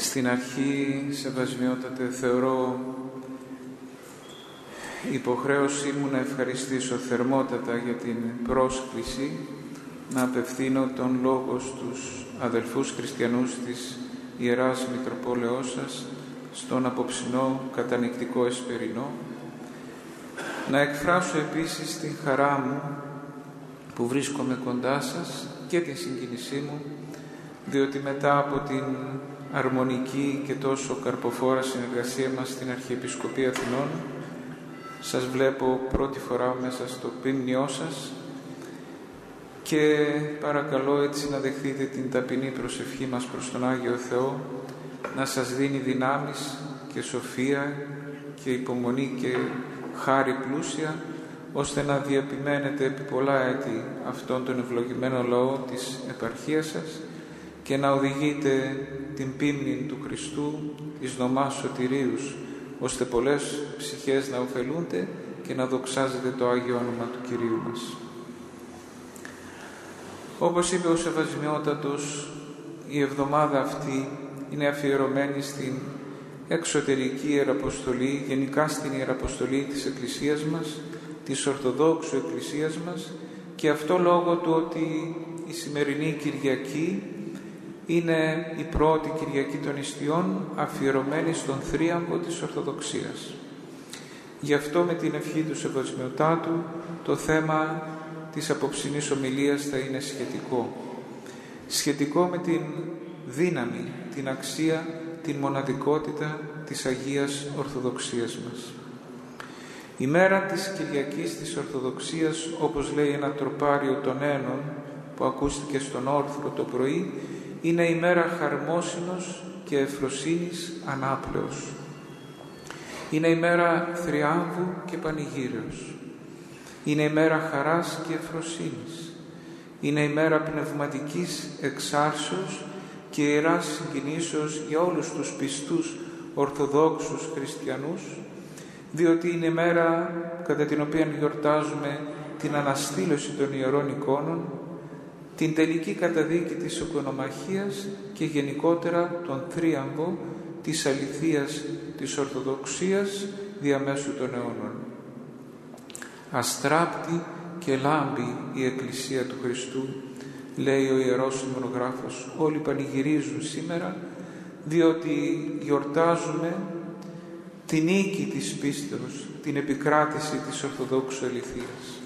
Στην αρχή, σεβασμιότατε, θεωρώ υποχρέωσή μου να ευχαριστήσω θερμότατα για την πρόσκληση να απευθύνω τον λόγο στους αδελφούς χριστιανούς της Ιεράς Μητροπόλεώς σας στον απόψινό κατανυκτικό εσπερινό, να εκφράσω επίσης την χαρά μου που βρίσκομαι κοντά σας και την συγκίνησή μου, διότι μετά από την αρμονική και τόσο καρποφόρα συνεργασία μας στην Αρχιεπισκοπή Αθηνών σας βλέπω πρώτη φορά μέσα στο πίμνιό σας και παρακαλώ έτσι να δεχτείτε την ταπεινή προσευχή μας προς τον Άγιο Θεό να σας δίνει δυνάμεις και σοφία και υπομονή και χάρη πλούσια, ώστε να διαπημένετε επί πολλά έτη αυτόν τον ευλογημένο λαό της επαρχίας σας και να οδηγείτε την πίμνη του Χριστού εις νομάς σωτηρίους, ώστε πολλές ψυχές να ωφελούνται και να δοξάζεται το Άγιο όνομα του Κυρίου μας. Όπως είπε ο Σεβασμιότατος, η εβδομάδα αυτή είναι αφιερωμένη στην εξωτερική Ιεραποστολή, γενικά στην Ιεραποστολή της Εκκλησίας μας, της Ορθοδόξου Εκκλησίας μας, και αυτό λόγω του ότι η σημερινή Κυριακή είναι η πρώτη Κυριακή των Ιστιών αφιερωμένη στον θρίαμβο της Ορθοδοξίας. Γι' αυτό με την ευχή του Σεβασμιωτάτου το θέμα της απόψινής ομιλίας θα είναι σχετικό. Σχετικό με την δύναμη, την αξία, την μοναδικότητα της Αγίας Ορθοδοξίας μας. Η μέρα της Κυριακής της Ορθοδοξίας, όπως λέει ένα τροπάριο των Ένων που ακούστηκε στον όρθρο το πρωί, είναι η μέρα χαρμόσυνος και ευφροσύνης ανάπλεως. Είναι η μέρα θριάμβου και πανηγύρεως. Είναι η μέρα χαράς και ευφροσύνης. Είναι η μέρα πνευματικής εξάρσεως και ιεράς συγκινήσεως για όλους τους πιστούς Ορθοδόξους χριστιανούς, διότι είναι η μέρα κατά την οποία γιορτάζουμε την αναστήλωση των ιερών εικόνων, την τελική καταδίκη της οικονομαχίας και γενικότερα τον θρίαμβο της αληθείας της Ορθοδοξίας διαμέσου των αιώνων. Αστράπτει και λάμπει η Εκκλησία του Χριστού, λέει ο Ιερός Ημνογράφος. Όλοι πανηγυρίζουν σήμερα, διότι γιορτάζουμε την νίκη της πίστεως, την επικράτηση της Ορθοδόξου αληθείας.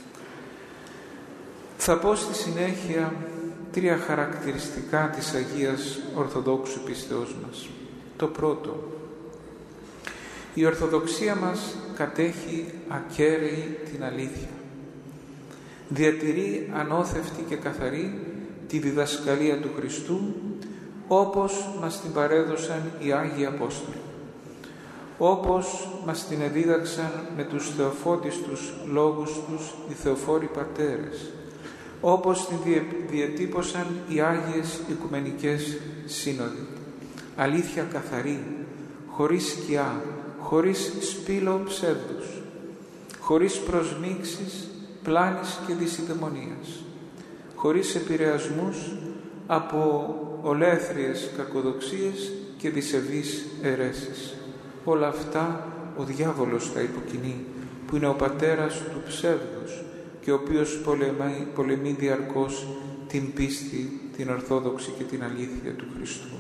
Θα πω στη συνέχεια τρία χαρακτηριστικά της Αγίας Ορθοδόξου πίστεως μας. Το πρώτο, η Ορθοδοξία μας κατέχει ακέραιη την αλήθεια. Διατηρεί ανώθευτη και καθαρή τη διδασκαλία του Χριστού, όπως μας την παρέδωσαν οι Άγιοι Απόστολοι, όπως μας την εδίδαξαν με τους θεοφώτιστους λόγους τους οι Θεοφόροι Πατέρες, όπως την διατύπωσαν οι Άγιες Οικουμενικές Σύνοδοι. Αλήθεια καθαρή, χωρίς σκιά, χωρίς σπήλο ψεύδους, χωρίς προσμίξεις, πλάνης και δυσιδαιμονίας, χωρίς επηρεασμούς από ολέθριες κακοδοξίες και δυσεβείς αιρέσεις. Όλα αυτά ο διάβολος τα υποκινεί, που είναι ο πατέρας του ψεύδους και ο οποίος πολεμεί διαρκώς την πίστη, την ορθόδοξη και την αλήθεια του Χριστού.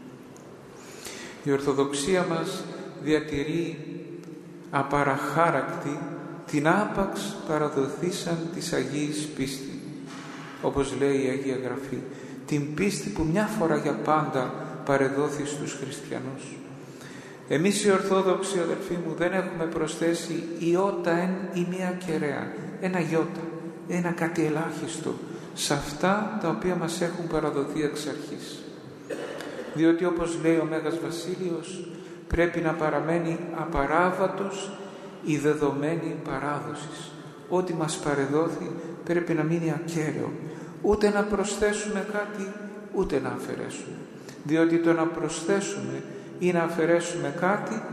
Η Ορθοδοξία μας διατηρεί απαραχάρακτη την άπαξ παραδοθήσαν της Αγίης πίστη, όπως λέει η Αγία Γραφή, την πίστη που μια φορά για πάντα παρεδόθη στους χριστιανούς. Εμείς οι Ορθόδοξοι, αδελφοί μου, δεν έχουμε προσθέσει ιότα εν ή μία κεραία, ένα ιότα, ένα κάτι ελάχιστο σε αυτά τα οποία μας έχουν παραδοθεί εξ αρχής. Διότι όπως λέει ο Μέγας Βασίλειος, πρέπει να παραμένει απαράβατος η δεδομένη παράδοση. Ό,τι μας παρεδόθη πρέπει να μείνει ακέραιο, ούτε να προσθέσουμε κάτι, ούτε να αφαιρέσουμε. Διότι το να προσθέσουμε ή να αφαιρέσουμε κάτι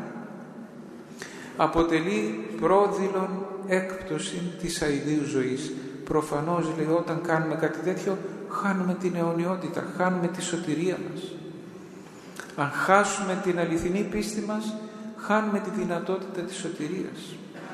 αποτελεί πρόδειλον έκπτωση της αηδίου ζωής. Προφανώς, λέει, όταν κάνουμε κάτι τέτοιο χάνουμε την αιωνιότητα, χάνουμε τη σωτηρία μας. Αν χάσουμε την αληθινή πίστη μας, χάνουμε τη δυνατότητα της σωτηρίας.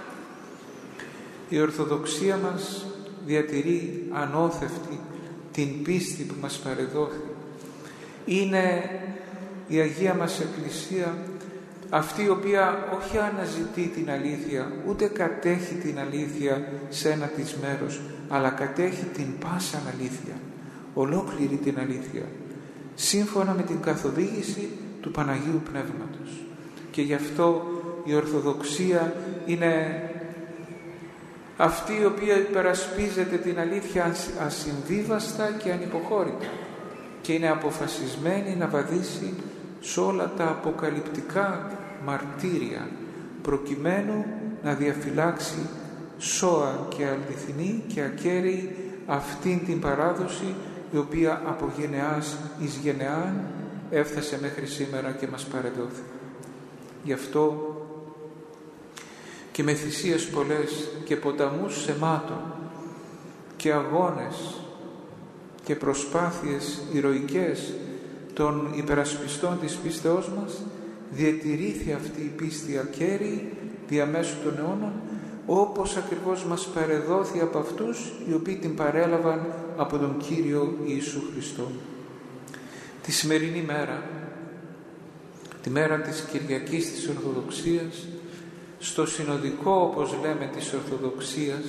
Η Ορθοδοξία μας διατηρεί ανώθευτη την πίστη που μας παρεδόθη. Είναι η Αγία μας Εκκλησία αυτή η οποία όχι αναζητεί την αλήθεια, ούτε κατέχει την αλήθεια σε ένα της μέρος, αλλά κατέχει την πάσα αλήθεια, ολόκληρη την αλήθεια, σύμφωνα με την καθοδήγηση του Παναγίου Πνεύματος. Και γι' αυτό η Ορθοδοξία είναι αυτή η οποία υπερασπίζεται την αλήθεια ασυμβίβαστα και ανυποχώρητα και είναι αποφασισμένη να βαδίσει σε όλα τα αποκαλυπτικά μαρτύρια προκειμένου να διαφυλάξει σώα και αληθινή και ακέραιη αυτήν την παράδοση η οποία από γενεάς εις γενεάν έφτασε μέχρι σήμερα και μας παρεδόθη. Γι' αυτό και με θυσίες πολλές και ποταμούς σεμάτων και αγώνες και προσπάθειες ηρωικές των υπερασπιστών της πίστεώς μας διατηρήθη αυτή η πίστη ακέραιη διαμέσου των αιώνων, όπως ακριβώς μας παρεδόθη από αυτούς οι οποίοι την παρέλαβαν από τον Κύριο Ιησού Χριστό. Τη σημερινή μέρα, τη μέρα της Κυριακής της Ορθοδοξίας, στο συνοδικό, όπως λέμε, της Ορθοδοξίας,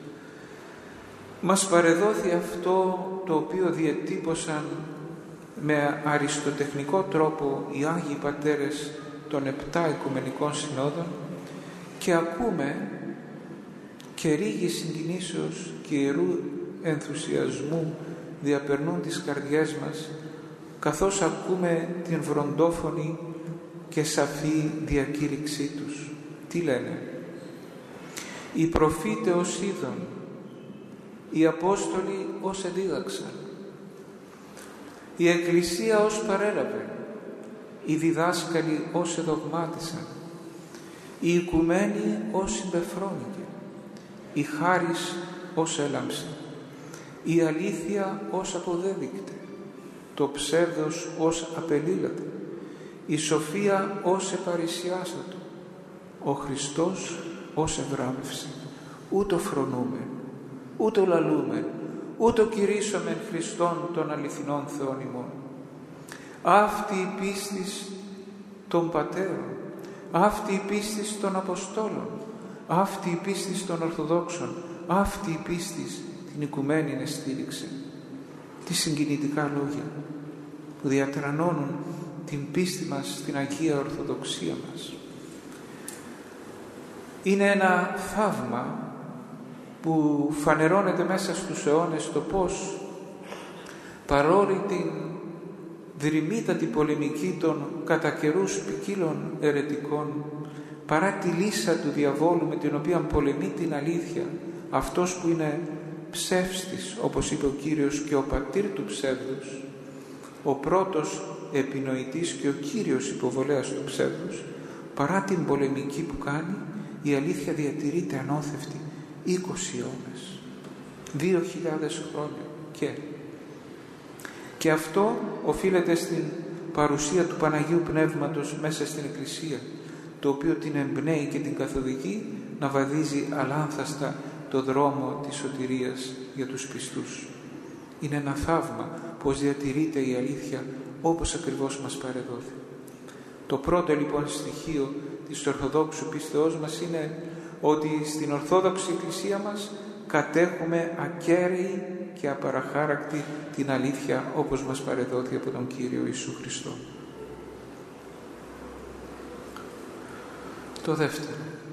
μας παρεδόθη αυτό το οποίο διατύπωσαν με αριστοτεχνικό τρόπο οι Άγιοι Πατέρες των 7 Οικουμενικών Συνόδων και ακούμε και ρίγη συγκινήσεως και ιερού ενθουσιασμού διαπερνούν τις καρδιές μας καθώς ακούμε την βροντόφωνη και σαφή διακήρυξή τους. Τι λένε? Οι προφήτε ως είδον, οι Απόστολοι ως εδίδαξαν, η Εκκλησία ως παρέλαβε, οι διδάσκαλοι ως εδογμάτισαν, οι οικουμένοι ως συμπεφρόνηκε, η χάρις ως έλαμψε, η αλήθεια ως αποδέδεικτε, το ψεύδος ως απελήλατε, η σοφία ως επαρισιάστατο, ο Χριστός ως ευράβευση. Ούτω φρονούμε, ούτω λαλούμε, ούτω κηρύσσομεν Χριστόν των αληθινών Θεών ημών. Αυτή η πίστης των Πατέρων, αυτή η πίστης των Αποστόλων, αυτή η πίστης των Ορθοδόξων, αυτή η πίστης την οικουμένη στήριξε. Τι συγκινητικά λόγια που διατρανώνουν την πίστη μας στην Αγία Ορθοδοξία μας. Είναι ένα θαύμα που φανερώνεται μέσα στους αιώνες το πώς παρόλη την δρυμύτατη πολεμική των κατά καιρούς ποικίλων αιρετικών, παρά τη λύσα του διαβόλου με την οποία πολεμεί την αλήθεια, αυτός που είναι ψεύστης, όπως είπε ο Κύριος, και ο πατήρ του ψεύδους, ο πρώτος επινοητής και ο κύριος υποβολέας του ψεύδους, παρά την πολεμική που κάνει, η αλήθεια διατηρείται ανώθευτη 20 αιώνες, 2.000 χρόνια και αυτό οφείλεται στην παρουσία του Παναγίου Πνεύματος μέσα στην Εκκλησία, το οποίο την εμπνέει και την καθοδηγεί να βαδίζει αλάνθαστα το δρόμο της σωτηρίας για τους πιστούς. Είναι ένα θαύμα πως διατηρείται η αλήθεια όπως ακριβώς μας παρεδόθη. Το πρώτο λοιπόν στοιχείο της Ορθοδόξου πίστεώς μας είναι ότι στην Ορθόδοξη Εκκλησία μας κατέχουμε ακέραιη και απαραχάρακτη την αλήθεια όπως μας παρεδόθη από τον Κύριο Ιησού Χριστό. Το δεύτερο,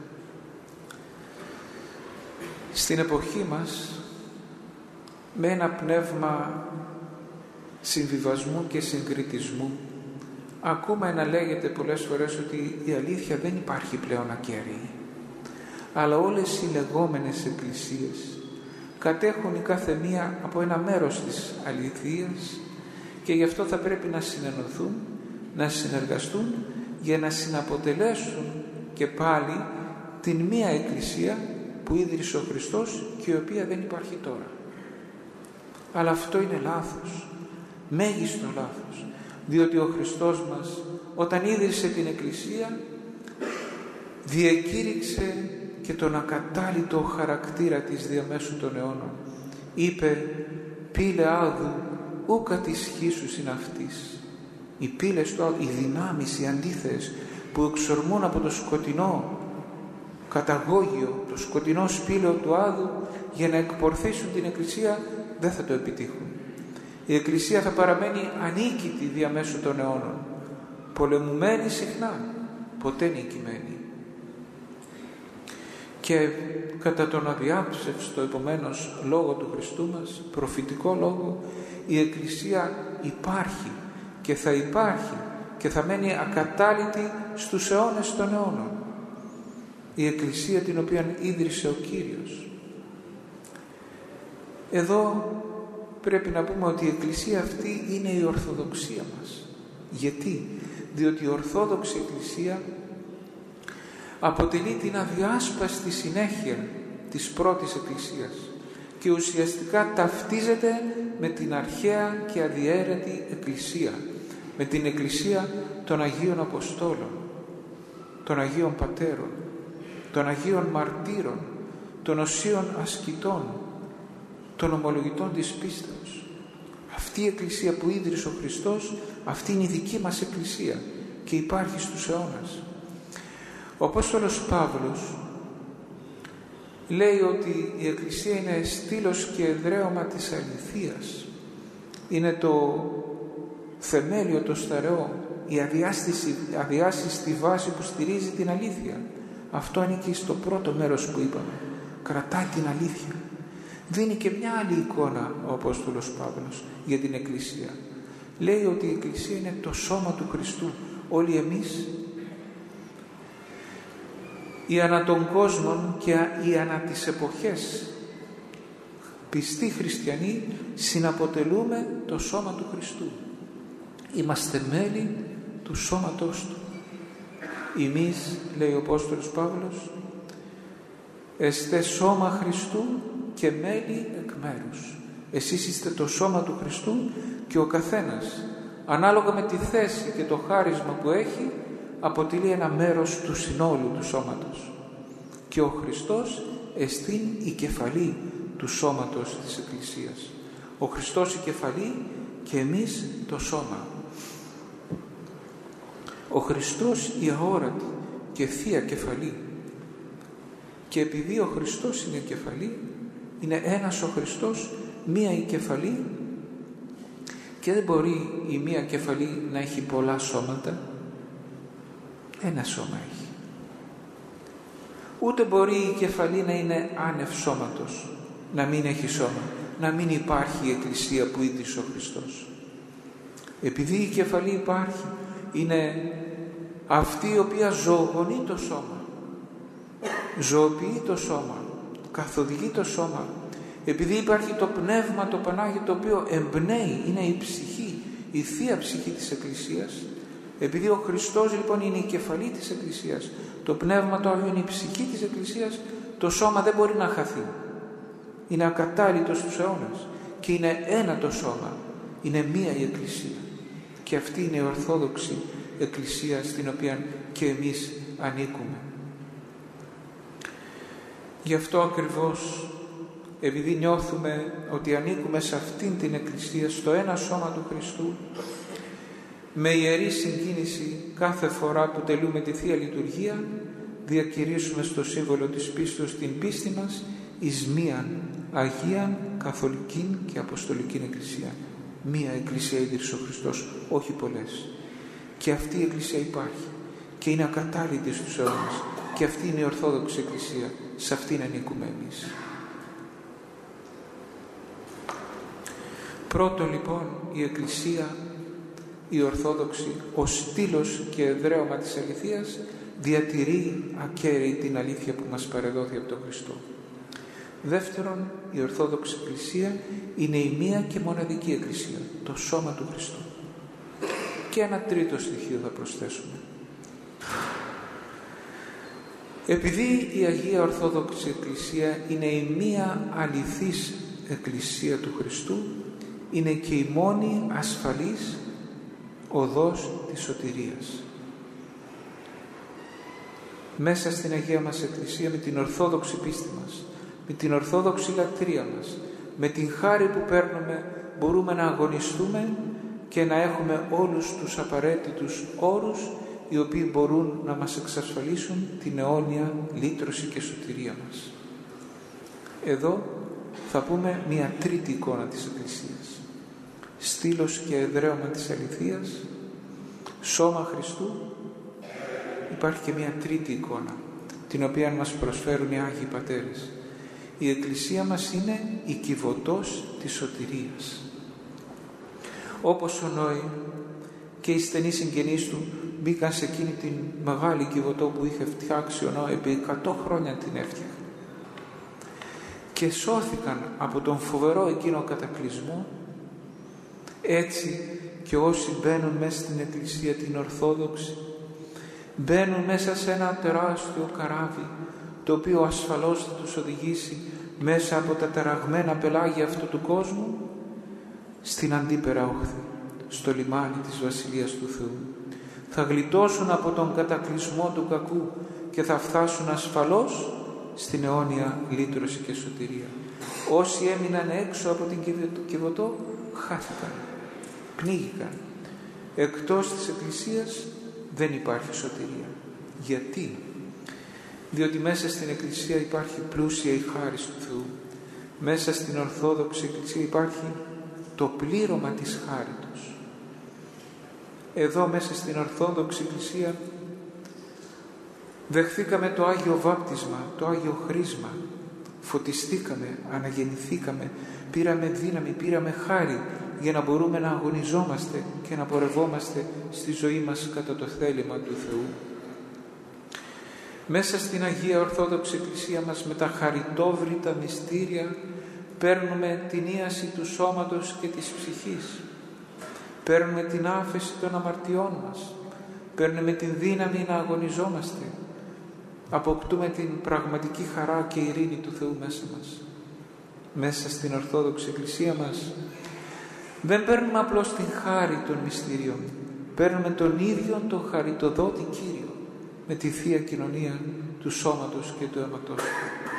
στην εποχή μας με ένα πνεύμα συμβιβασμού και συγκριτισμού ακούμε να λέγεται πολλές φορές ότι η αλήθεια δεν υπάρχει πλέον ακέραιη, αλλά όλες οι λεγόμενες εκκλησίες κατέχουν η κάθε μία από ένα μέρος της αληθείας και γι' αυτό θα πρέπει να συνενωθούν, να συνεργαστούν για να συναποτελέσουν και πάλι την μία εκκλησία που ίδρυσε ο Χριστός και η οποία δεν υπάρχει τώρα. Αλλά αυτό είναι λάθος, μέγιστο λάθος. Διότι ο Χριστός μας, όταν ίδρυσε την Εκκλησία, διακήρυξε και τον ακατάλητο χαρακτήρα της διαμέσου των αιώνων. Είπε: «Πύλε άδου, ούκα της χύσους είναι αυτής». Οι πύλες του άδου, οι δυνάμεις, οι αντίθετες που εξορμούν από το σκοτεινό καταγόγιο, το σκοτεινό σπήλαιο του άδου, για να εκπορθήσουν την Εκκλησία, δεν θα το επιτύχουν. Η Εκκλησία θα παραμένει ανίκητη διαμέσου των αιώνων, πολεμουμένη συχνά, ποτέ νικημένη. Και κατά τον αδιάψευστο επομένως λόγο του Χριστού μας, προφητικό λόγο, η Εκκλησία υπάρχει και θα υπάρχει και θα μένει ακατάλητη στους αιώνες των αιώνων. Η Εκκλησία την οποία ίδρυσε ο Κύριος. Εδώ πρέπει να πούμε ότι η Εκκλησία αυτή είναι η Ορθοδοξία μας. Γιατί? Διότι η Ορθόδοξη Εκκλησία αποτελεί την αδιάσπαστη συνέχεια της πρώτης Εκκλησίας και ουσιαστικά ταυτίζεται με την αρχαία και αδιαίρετη Εκκλησία, με την Εκκλησία των Αγίων Αποστόλων, των Αγίων Πατέρων, των Αγίων Μαρτύρων, των Οσίων Ασκητών, των ομολογητών της πίστεως. Αυτή η Εκκλησία που ίδρυσε ο Χριστός, αυτή είναι η δική μας Εκκλησία και υπάρχει στους αιώνας. Ο Απόστολος Παύλος λέει ότι η Εκκλησία είναι στήλος και εδραίωμα της αληθείας. Είναι το θεμέλιο, το σταρεό, η αδιάσυστη βάση που στηρίζει την αλήθεια. Αυτό ανήκει στο πρώτο μέρος που είπαμε. Κρατάει την αλήθεια. Δίνει και μια άλλη εικόνα ο Απόστολος Παύλος για την Εκκλησία. Λέει ότι η Εκκλησία είναι το σώμα του Χριστού. Όλοι εμείς, οι ανά των κόσμων και οι ανά τις εποχές πιστοί χριστιανοί, συναποτελούμε το σώμα του Χριστού. Είμαστε μέλη του σώματός του. Εμείς, λέει ο Απόστολος Παύλος, εστε σώμα Χριστού και μέλη εκ μέρους. Εσείς είστε το σώμα του Χριστού και ο καθένας, ανάλογα με τη θέση και το χάρισμα που έχει, αποτελεί ένα μέρος του συνόλου του σώματος. Και ο Χριστός εστίν η κεφαλή του σώματος της Εκκλησίας. Ο Χριστός η κεφαλή και εμείς το σώμα. Ο Χριστός η αόρατη και θεία κεφαλή. Και επειδή ο Χριστός είναι κεφαλή, είναι ένας ο Χριστός, μία η κεφαλή, και δεν μπορεί η μία κεφαλή να έχει πολλά σώματα. Ένα σώμα έχει. Ούτε μπορεί η κεφαλή να είναι άνευ σώματος, να μην έχει σώμα, να μην υπάρχει η Εκκλησία που ίδρυσε ο Χριστός. Επειδή η κεφαλή υπάρχει, είναι αυτή η οποία ζωογονεί το σώμα, ζωοποιεί το σώμα, καθοδηγεί το σώμα. Επειδή υπάρχει το Πνεύμα το Πανάγιο, το οποίο εμπνέει, είναι η ψυχή, η Θεία Ψυχή της Εκκλησίας. Επειδή ο Χριστός λοιπόν είναι η κεφαλή της Εκκλησίας, το Πνεύμα το Άγιο είναι η ψυχή της Εκκλησίας, το σώμα δεν μπορεί να χαθεί. Είναι ακατάλητο στους αιώνες και είναι ένα το σώμα, είναι μία η Εκκλησία. Και αυτή είναι η Ορθόδοξη Εκκλησία στην οποία και εμείς ανήκουμε. Γι' αυτό ακριβώς, επειδή νιώθουμε ότι ανήκουμε σε αυτήν την Εκκλησία, στο ένα σώμα του Χριστού, με ιερή συγκίνηση κάθε φορά που τελούμε τη Θεία Λειτουργία, διακηρύσουμε στο σύμβολο της πίστεως την πίστη μας εις μίαν Αγίαν, Καθολικήν και Αποστολικήν Εκκλησία. Μία Εκκλησία ίδρυσε ο Χριστός, όχι πολλές. Και αυτή η Εκκλησία υπάρχει και είναι ακατάλητη στους αιώνες, και αυτή είναι η Ορθόδοξη Εκκλησία. Σε αυτήν ανήκουμε εμείς. Πρώτον λοιπόν, η Εκκλησία, η Ορθόδοξη, ως στήλος και εδραίωμα της αληθείας, διατηρεί ακέραιη την αλήθεια που μας παρεδόθη από τον Χριστό. Δεύτερον, η Ορθόδοξη Εκκλησία είναι η μία και μοναδική Εκκλησία, το σώμα του Χριστού. Και ένα τρίτο στοιχείο θα προσθέσουμε. Επειδή η Αγία Ορθόδοξη Εκκλησία είναι η μία αληθής Εκκλησία του Χριστού, είναι και η μόνη ασφαλής οδός της σωτηρίας. Μέσα στην Αγία μας Εκκλησία, με την Ορθόδοξη πίστη μας, με την Ορθόδοξη λατρεία μας, με την χάρη που παίρνουμε, μπορούμε να αγωνιστούμε και να έχουμε όλους τους απαραίτητους όρους οι οποίοι μπορούν να μας εξασφαλίσουν την αιώνια λύτρωση και σωτηρία μας. Εδώ θα πούμε μια τρίτη εικόνα της Εκκλησίας. Στήλος και εδραίωμα της αληθείας, σώμα Χριστού. Υπάρχει και μια τρίτη εικόνα, την οποία μας προσφέρουν οι Άγιοι Πατέρες. Η Εκκλησία μας είναι η κυβωτός της σωτηρίας. Όπως ο Νόη και οι στενοί συγγενείς του μπήκαν σε εκείνη την μεγάλη κυβωτό που είχε φτιάξει ο Νόη, επί 100 χρόνια την έφτιαχνε, και σώθηκαν από τον φοβερό εκείνο κατακλυσμό, έτσι και όσοι μπαίνουν μέσα στην Εκκλησία την Ορθόδοξη, μπαίνουν μέσα σε ένα τεράστιο καράβι, το οποίο ασφαλώς θα τους οδηγήσει μέσα από τα ταραγμένα πελάγια αυτού του κόσμου στην αντίπερα όχθη, στο λιμάνι της Βασιλείας του Θεού. Θα γλιτώσουν από τον κατακλυσμό του κακού και θα φτάσουν ασφαλώς στην αιώνια λύτρωση και σωτηρία. Όσοι έμειναν έξω από την κυβωτό χάθηκαν, πνίγηκαν. Εκτός της Εκκλησίας δεν υπάρχει σωτηρία. Γιατί? Διότι μέσα στην Εκκλησία υπάρχει πλούσια η χάρις του Θεού. Μέσα στην Ορθόδοξη Εκκλησία υπάρχει το πλήρωμα της χάριτος. Εδώ μέσα στην Ορθόδοξη Εκκλησία δεχθήκαμε το Άγιο Βάπτισμα, το Άγιο Χρίσμα, φωτιστήκαμε, αναγεννηθήκαμε, πήραμε δύναμη, πήραμε χάρη για να μπορούμε να αγωνιζόμαστε και να πορευόμαστε στη ζωή μας κατά το θέλημα του Θεού. Μέσα στην Αγία Ορθόδοξη Εκκλησία μας, με τα χαριτόβρητα μυστήρια, παίρνουμε την ίαση του σώματος και της ψυχής, παίρνουμε την άφεση των αμαρτιών μας, παίρνουμε την δύναμη να αγωνιζόμαστε, αποκτούμε την πραγματική χαρά και ειρήνη του Θεού μέσα μας. Μέσα στην Ορθόδοξη Εκκλησία μας δεν παίρνουμε απλώς την χάρη των μυστηρίων, παίρνουμε τον ίδιο τον χαριτοδότη Κύριο με τη Θεία Κοινωνία του σώματος και του αίματος του.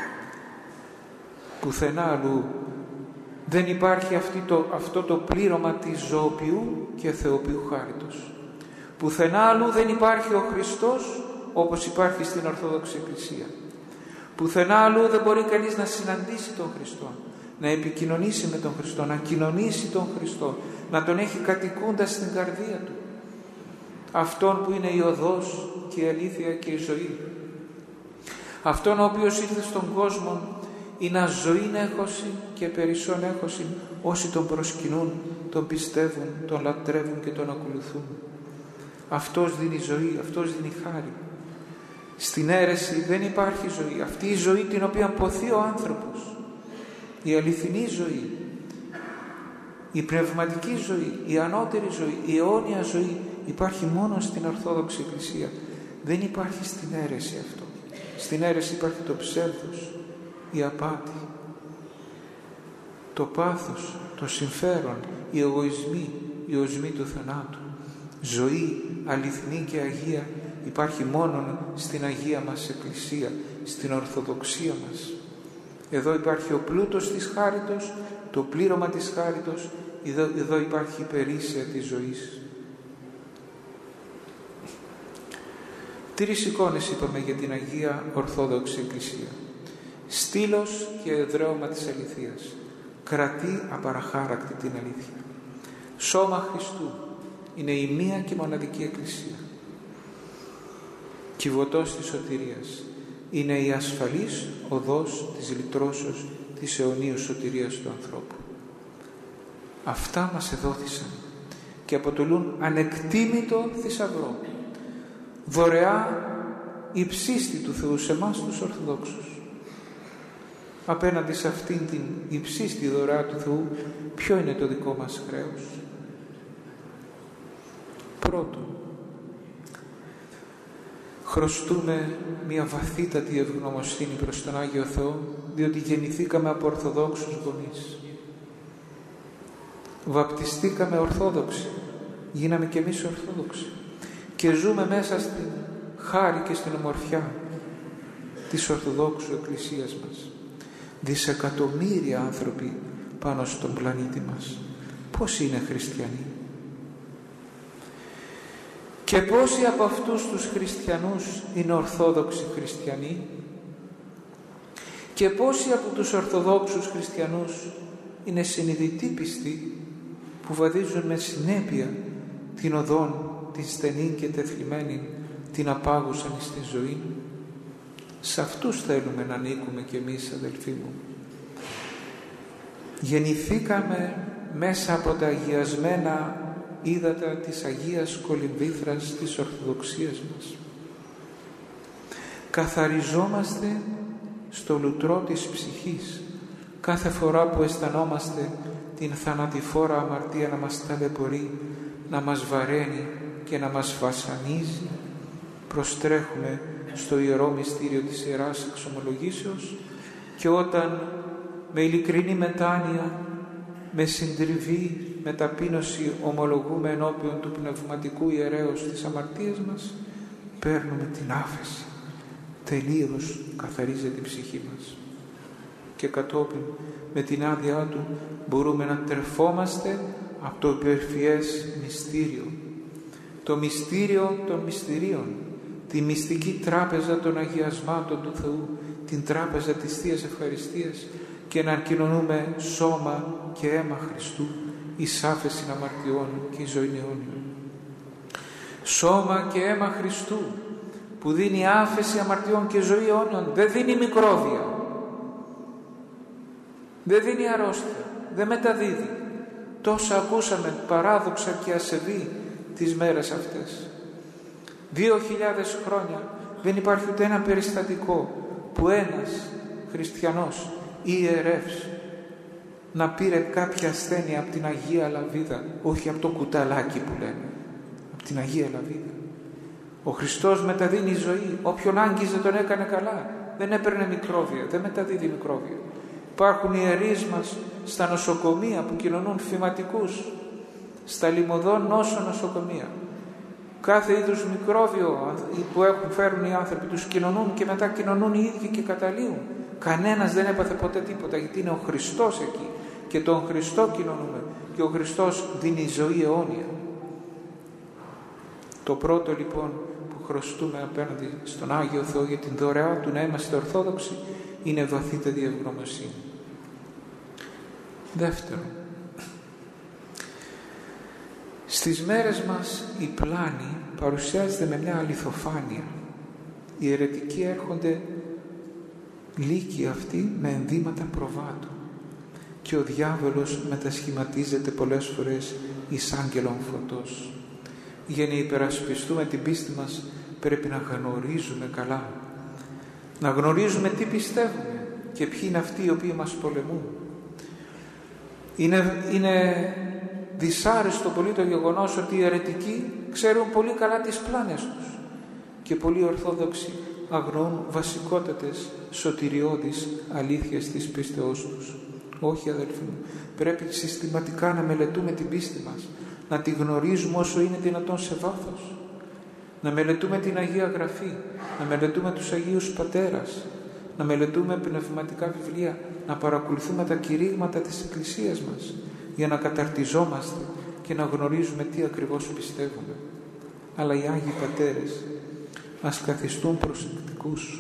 Πουθενά αλλού δεν υπάρχει αυτό το πλήρωμα της ζωοποιού και θεοποιού χάριτος. Πουθενά αλλού δεν υπάρχει ο Χριστός όπως υπάρχει στην Ορθόδοξη Εκκλησία. Πουθενά αλλού δεν μπορεί κανείς να συναντήσει τον Χριστό, να επικοινωνήσει με τον Χριστό, να κοινωνήσει τον Χριστό, να τον έχει κατοικούντας στην καρδία του. Αυτόν που είναι η οδός και η αλήθεια και η ζωή. Αυτόν ο οποίος ήρθε στον κόσμο ή να ζωήν έχωση και περισσόν έχωση όσοι τον προσκυνούν, τον πιστεύουν, τον λατρεύουν και τον ακολουθούν. Αυτός δίνει ζωή, αυτός δίνει χάρη. Στην αίρεση δεν υπάρχει ζωή. Αυτή η ζωή την οποία ποθεί ο άνθρωπος, η αληθινή ζωή, η πνευματική ζωή, η ανώτερη ζωή, η αιώνια ζωή υπάρχει μόνο στην Ορθόδοξη Εκκλησία. Δεν υπάρχει στην αίρεση αυτό. Στην αίρεση υπάρχει το ψεύδος, η απάτη, το πάθος, το συμφέρον, οι εγωισμοί, οι οσμοί του θανάτου. Ζωή αληθινή και αγία υπάρχει μόνο στην Αγία μας Εκκλησία, στην Ορθοδοξία μας. Εδώ υπάρχει ο πλούτος της χάριτος, το πλήρωμα της χάριτος, εδώ υπάρχει η περίσσια της ζωής. Τρεις εικόνες είπαμε για την Αγία Ορθόδοξη Εκκλησία. Στήλος και εδραίωμα της αληθείας. Κρατεί απαραχάρακτη την αλήθεια. Σώμα Χριστού. Είναι η μία και μοναδική Εκκλησία. Κυβωτός της σωτηρίας. Είναι η ασφαλής οδός της λυτρώσεως της αιωνίου σωτηρίας του ανθρώπου. Αυτά μας εδόθησαν και αποτελούν ανεκτήμητο θησαυρό. Δωρεά υψίστη του Θεού σε εμάς τους Ορθοδόξους. Απέναντι σε αυτήν την υψίστη δωρεά του Θεού, ποιο είναι το δικό μας χρέος? Πρώτον, χρωστούμε μια βαθύτατη ευγνωμοσύνη προς τον Άγιο Θεό, διότι γεννηθήκαμε από Ορθοδόξους γονείς. Βαπτιστήκαμε Ορθόδοξοι, γίναμε κι εμείς Ορθόδοξοι και ζούμε μέσα στην χάρη και στην ομορφιά της Ορθοδόξου Εκκλησίας μας. Δισεκατομμύρια άνθρωποι πάνω στον πλανήτη μας. Πώς είναι χριστιανοί? Και πόσοι από αυτούς τους χριστιανούς είναι Ορθόδοξοι χριστιανοί? Και πόσοι από τους Ορθοδόξους χριστιανούς είναι συνειδητοί πιστοί που βαδίζουν με συνέπεια την οδόν, την στενή και τεθλιμμένη, την απάγουσαν στη ζωή? Σε αυτούς θέλουμε να ανήκουμε κι εμείς, αδελφοί μου. Γεννηθήκαμε μέσα από τα αγιασμένα ύδατα της Αγίας Κολυμβήθρας της Ορθοδοξίας μας. Καθαριζόμαστε στο λουτρό της ψυχής κάθε φορά που αισθανόμαστε την θανατηφόρα αμαρτία να μας ταλαιπωρεί, να μας βαραίνει και να μας βασανίζει. Προστρέχουμε στο ιερό μυστήριο της Ιεράς Εξομολογήσεως και όταν με ειλικρινή μετάνοια, με συντριβή, με ταπείνωση ομολογούμε ενώπιον του πνευματικού ιερέως τις αμαρτίες μας, παίρνουμε την άφεση. Τελείως καθαρίζεται η ψυχή μας. Και κατόπιν με την άδειά Του μπορούμε να τρεφόμαστε από το υπερφιές μυστήριο. Το μυστήριο των μυστηρίων, τη μυστική τράπεζα των αγιασμάτων του Θεού, την τράπεζα της Θείας Ευχαριστίας, και να κοινωνούμε σώμα και αίμα Χριστού, εις άφεση αμαρτιών και εις ζωήν αιώνιον. Σώμα και αίμα Χριστού που δίνει άφεση αμαρτιών και ζωή αιώνιον, δεν δίνει μικρόβια, δεν δίνει αρρώστια, δεν μεταδίδει. Τόσα ακούσαμε παράδοξα και ασεβή τις μέρες αυτές. 2.000 χρόνια δεν υπάρχει ούτε ένα περιστατικό που ένας χριστιανός ή ιερεύς να πήρε κάποια ασθένεια από την Αγία Λαβίδα, όχι από το κουταλάκι που λένε, από την Αγία Λαβίδα. Ο Χριστός μεταδίνει ζωή. Όποιον άγγιζε τον έκανε καλά. Δεν έπαιρνε μικρόβια, δεν μεταδίδει μικρόβια. Υπάρχουν ιερείς μας στα νοσοκομεία που κοινωνούν φυματικούς, στα λιμωδών νόσο νοσοκομεία. Κάθε είδους μικρόβιο που φέρουν οι άνθρωποι τους κοινωνούν και μετά κοινωνούν οι ίδιοι και καταλύουν. Κανένας δεν έπαθε ποτέ τίποτα, γιατί είναι ο Χριστός εκεί και τον Χριστό κοινωνούμε και ο Χριστός δίνει ζωή αιώνια. Το πρώτο λοιπόν που χρωστούμε απέναντι στον Άγιο Θεό για την δωρεά Του να είμαστε Ορθόδοξοι είναι βαθύτερη ευγνωμοσύνη. Δεύτερον, στις μέρες μας η πλάνη παρουσιάζεται με μια αληθοφάνεια. Οι αιρετικοί έρχονται λύκοι αυτοί με ενδύματα προβάτου και ο διάβολος μετασχηματίζεται πολλές φορές εις άγγελον φωτός. Για να υπερασπιστούμε την πίστη μας πρέπει να γνωρίζουμε καλά, να γνωρίζουμε τι πιστεύουμε και ποιοι είναι αυτοί οι οποίοι μας πολεμούν. Είναι δυσάρεστο πολύ το γεγονός ότι οι αιρετικοί ξέρουν πολύ καλά τις πλάνες τους και πολλοί Ορθόδοξοι αγνοούν βασικότατες σωτηριώδεις αλήθειες της πίστεώς τους. Όχι, αδελφοί μου, πρέπει συστηματικά να μελετούμε την πίστη μας, να τη γνωρίζουμε όσο είναι δυνατόν σε βάθος, να μελετούμε την Αγία Γραφή, να μελετούμε τους Αγίους Πατέρας, να μελετούμε πνευματικά βιβλία, να παρακολουθούμε τα κηρύγματα της Εκκλησίας μας για να καταρτιζόμαστε και να γνωρίζουμε τι ακριβώς πιστεύουμε. Αλλά οι Άγιοι Πατέρες μας καθιστούν προσεκτικούς.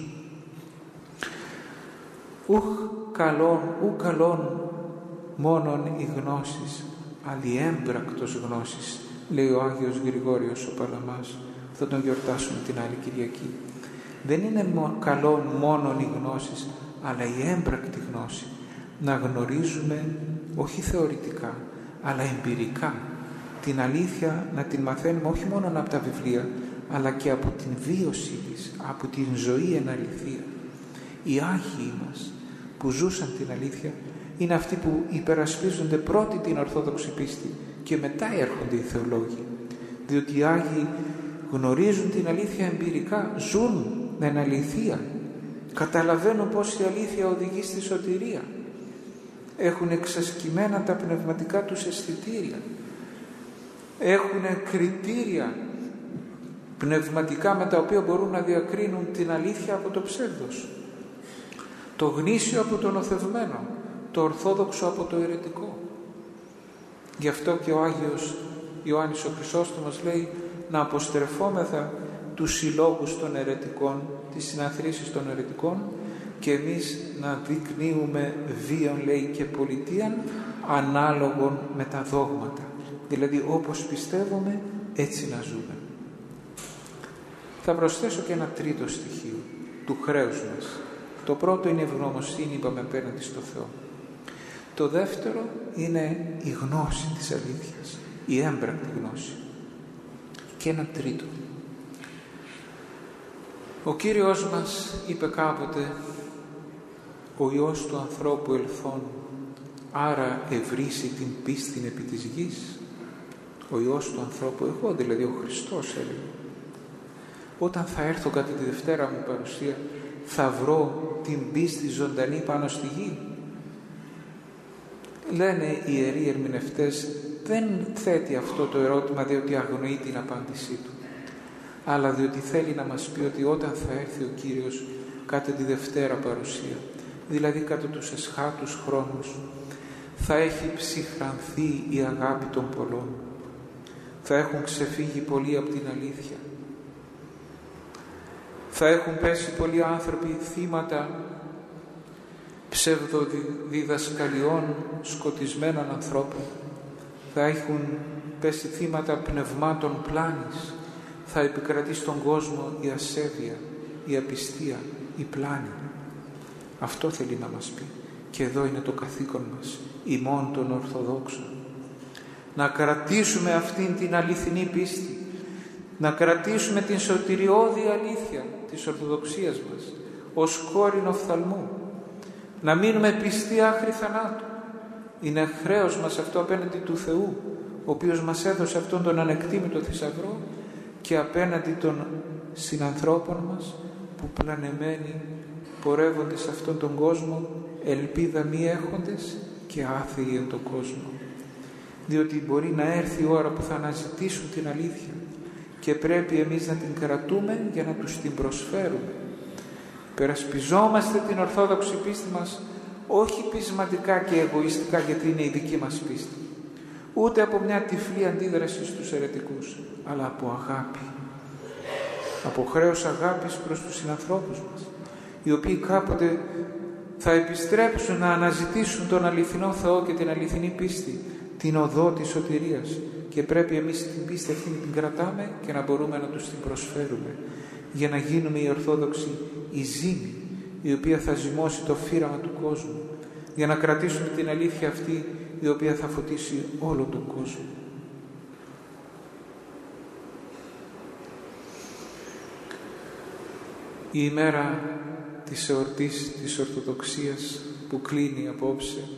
Ουκ καλόν μόνον οι γνώσεις, αλλη έμπρακτος γνώσης, λέει ο Άγιος Γρηγόριος ο Παλαμάς. Θα τον γιορτάσουμε την άλλη Κυριακή. Δεν είναι καλό μόνον οι γνώσεις, αλλά η έμπρακτη γνώση. Να γνωρίζουμε όχι θεωρητικά, αλλά εμπειρικά την αλήθεια, να την μαθαίνουμε όχι μόνο από τα βιβλία, αλλά και από την βίωσή της, από την ζωή εν αληθεία. Οι Άγιοι μας που ζούσαν την αλήθεια είναι αυτοί που υπερασπίζονται πρώτη την Ορθόδοξη πίστη και μετά έρχονται οι θεολόγοι, διότι οι Άγιοι γνωρίζουν την αλήθεια εμπειρικά, ζουν εν αληθεία, καταλαβαίνουν πως η αλήθεια οδηγεί στη σωτηρία, έχουν εξασκημένα τα πνευματικά τους αισθητήρια έχουν κριτήρια πνευματικά με τα οποία μπορούν να διακρίνουν την αλήθεια από το ψεύδος, το γνήσιο από το νοθευμένο, το ορθόδοξο από το αιρετικό. Γι' αυτό και ο Άγιος Ιωάννης ο Χρυσόστομος λέει να αποστρεφόμεθα τους συλλόγους των αιρετικών, τις συναθρήσεις των αιρετικών, και εμείς να δεικνύουμε βίον, λέει, και πολιτείαν ανάλογον με τα δόγματα. Δηλαδή όπως πιστεύουμε έτσι να ζούμε. Θα προσθέσω και ένα τρίτο στοιχείο του χρέους μας. Το πρώτο είναι η ευγνωμοσύνη, είπαμε, απέναντι στο Θεό. Το δεύτερο είναι η γνώση της αλήθειας, η έμπρακτη γνώση. Και ένα τρίτο. Ο Κύριος μας είπε κάποτε «Ο Υιός του ανθρώπου ελθόν, άρα ευρύσει την πίστην επί της γης». Ο Υιός του ανθρώπου, εγώ δηλαδή, ο Χριστός, έλεγε. Όταν θα έρθω κατά τη Δευτέρα μου παρουσία, θα βρω την πίστη ζωντανή πάνω στη γη. Λένε οι ιεροί ερμηνευτές, δεν θέτει αυτό το ερώτημα διότι αγνοεί την απάντησή του, αλλά διότι θέλει να μας πει ότι όταν θα έρθει ο Κύριος κατά τη Δευτέρα παρουσία, δηλαδή κατά τους εσχάτους χρόνους, θα έχει ψυχρανθεί η αγάπη των πολλών, θα έχουν ξεφύγει πολλοί από την αλήθεια, θα έχουν πέσει πολλοί άνθρωποι θύματα ψευδοδιδασκαλιών σκοτισμένων ανθρώπων, θα έχουν πέσει θύματα πνευμάτων πλάνης, θα επικρατεί στον κόσμο η ασέβεια, η απιστία, η πλάνη. Αυτό θέλει να μας πει. Και εδώ είναι το καθήκον μας, ημών των Ορθοδόξων. Να κρατήσουμε αυτήν την αληθινή πίστη, να κρατήσουμε την σωτηριώδη αλήθεια της Ορθοδοξίας μας ως κόρηνο οφθαλμού, να μείνουμε πιστοί άχρη θανάτου. Είναι χρέος μας αυτό απέναντι του Θεού, ο οποίος μας έδωσε αυτόν τον ανεκτήμητο θησαυρό, και απέναντι των συνανθρώπων μας που πλανεμένοι πορεύονται σε αυτόν τον κόσμο, ελπίδα μη έχοντες και άθεοι εν τον κόσμο. Διότι μπορεί να έρθει η ώρα που θα αναζητήσουν την αλήθεια και πρέπει εμείς να την κρατούμε για να τους την προσφέρουμε. Περασπιζόμαστε την Ορθόδοξη πίστη μας όχι πεισματικά και εγωιστικά γιατί είναι η δική μας πίστη, ούτε από μια τυφλή αντίδραση στους αιρετικούς, αλλά από αγάπη, από χρέος αγάπης προς τους συνανθρώπους μας, οι οποίοι κάποτε θα επιστρέψουν να αναζητήσουν τον αληθινό Θεό και την αληθινή πίστη, την οδό της σωτηρίας, και πρέπει εμείς την πίστη αυτή να την κρατάμε και να μπορούμε να τους την προσφέρουμε, για να γίνουμε οι Ορθόδοξοι η ζύμη η οποία θα ζυμώσει το φύραμα του κόσμου, για να κρατήσουμε την αλήθεια αυτή η οποία θα φωτίσει όλο τον κόσμο. Η ημέρα της εορτής της Ορθοδοξίας που κλείνει απόψε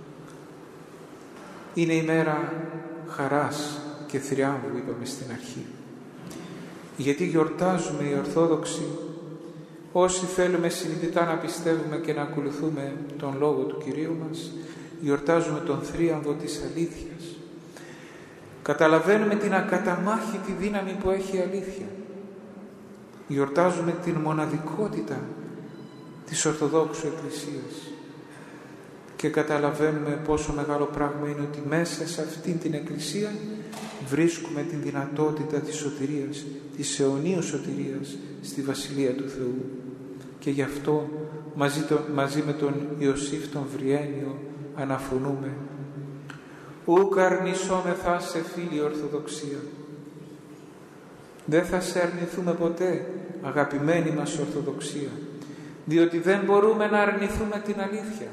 είναι ημέρα χαράς και θριάμβου, είπαμε στην αρχή. Γιατί γιορτάζουμε οι Ορθόδοξοι, όσοι θέλουμε συνειδητά να πιστεύουμε και να ακολουθούμε τον Λόγο του Κυρίου μας, γιορτάζουμε τον θρίαμβο της αλήθειας. Καταλαβαίνουμε την ακαταμάχητη δύναμη που έχει η αλήθεια. Γιορτάζουμε την μοναδικότητα της Ορθοδόξου Εκκλησίας και καταλαβαίνουμε πόσο μεγάλο πράγμα είναι ότι μέσα σε αυτήν την Εκκλησία βρίσκουμε την δυνατότητα της σωτηρίας, της αιωνίου σωτηρίας στη Βασιλεία του Θεού. Και γι' αυτό μαζί με τον Ιωσήφ τον Βριένιο αναφωνούμε «Ουκ αρνησόμεθα σε φίλη Ορθοδοξία». Δεν θα σε αρνηθούμε ποτέ, αγαπημένη μας Ορθοδοξία, διότι δεν μπορούμε να αρνηθούμε την αλήθεια,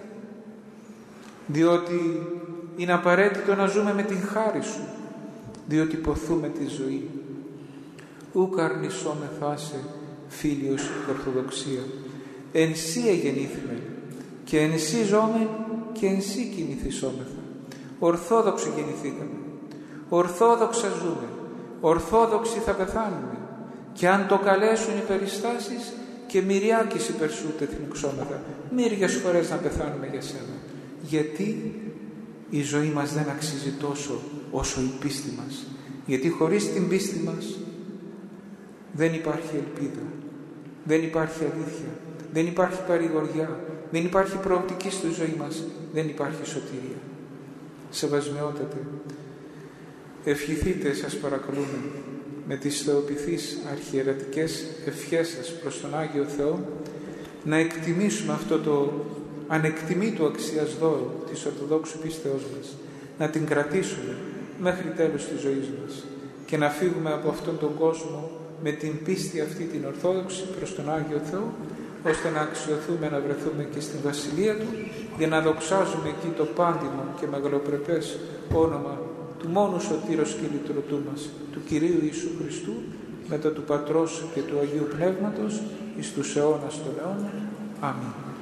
διότι είναι απαραίτητο να ζούμε με την χάρη σου, διότι ποθούμε τη ζωή. Ουκ αρνησόμεθα σε φίλη Ορθοδοξία. Εν σύ εγεννήθημεν και εν σύ ζώμεν και εν σύ κινηθισόμεθα. Ορθόδοξοι γεννηθήκαμε, ορθόδοξα ζούμε, ορθόδοξοι θα πεθάνουμε, και αν το καλέσουν οι περιστάσεις και μυριάκης υπερσούτε θνηξόμεθα, μύριες φορές να πεθάνουμε για σένα. Γιατί η ζωή μας δεν αξίζει τόσο όσο η πίστη μας, Γιατί χωρίς την πίστη μας δεν υπάρχει ελπίδα, δεν υπάρχει αλήθεια, δεν υπάρχει παρηγοριά, δεν υπάρχει προοπτική στη ζωή μας, δεν υπάρχει σωτηρία. Σεβασμιότατε, ευχηθείτε, σας παρακαλούμε, με τις θεοποιηθείς αρχιερατικές ευχές σας προς τον Άγιο Θεό, να εκτιμήσουμε αυτό το ανεκτιμήτου αξίας δώρο της Ορθοδόξου πίστεώς μας, να την κρατήσουμε μέχρι τέλος της ζωής μας και να φύγουμε από αυτόν τον κόσμο με την πίστη αυτή την Ορθόδοξη προς τον Άγιο Θεό, ώστε να αξιωθούμε να βρεθούμε και στην Βασιλεία Του, για να δοξάζουμε εκεί το πάντιμο και μεγαλοπρεπές όνομα του μόνου σωτήρος και λυτρωτού μας, του Κυρίου Ιησού Χριστού, μετά του Πατρός και του Αγίου Πνεύματος, εις τους αιώνας των αιώνων. Αμήν.